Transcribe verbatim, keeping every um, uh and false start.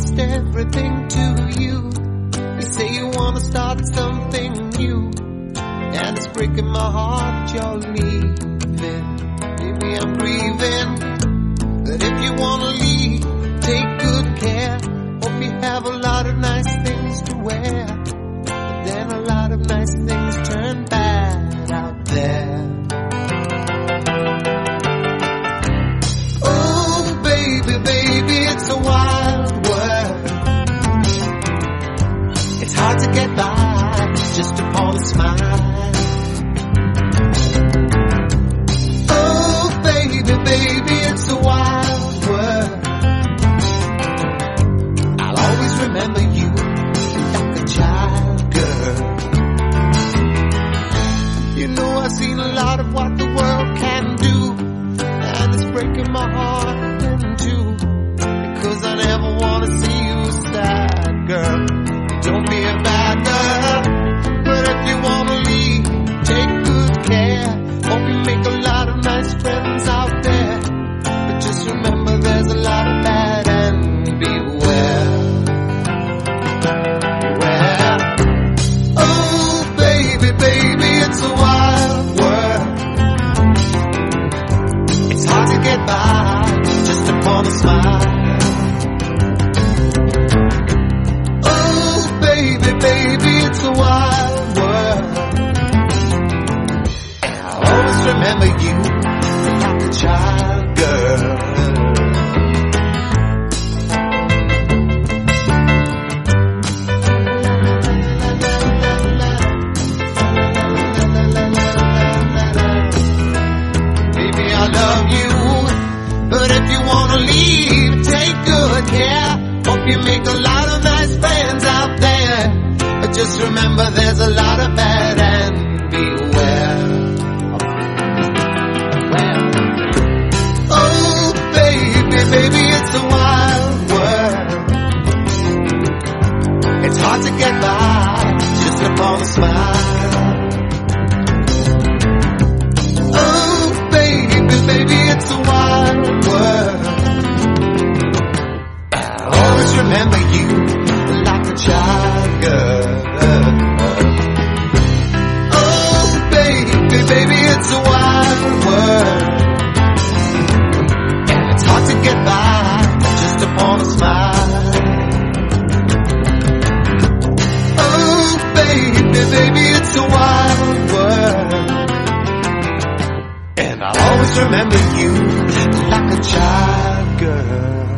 lost everything to you. You say you wanna start something new, and it's breaking my heart you're leaving. Baby, I'm grieving. But if you wanna leave, take good care. Hope you have a lot of nice things to wear, but then a lot of nice things turn bad out there. Oh baby, baby, it's a wild world. It's hard to get by just upon a smile. Oh baby, baby, it's a wild world. I'll always remember you like a child, girl. You know I've seen a lot of what the world can do, and it's breaking my heart in two, because I never wanna see you sad, girl. Don't be a bad girl, but if you wanna leave, take good care. Hope you make a lot of nice friends out there, but just remember there's a lot of bad and beware. Beware. Oh baby, baby, it's a wild world. It's hard to get by just upon a smile. Oh baby, baby, it's a wild world. And I'll always remember you like a child, girl. Baby, I love you, but if you wanna leave, take good care. Hope you make a lot of nice friends out there, but just remember there's a lot of bad and beware. Oh baby, baby, it's a wild world. It's hard to get by just upon a smile. Oh baby, baby, it's a wild world. I'll always remember you like a child, girl. Oh baby, baby, it's a wild world, and it's hard to get by just upon a smile. Oh baby, baby, it's a wild world, and I'll always remember you like a child, girl.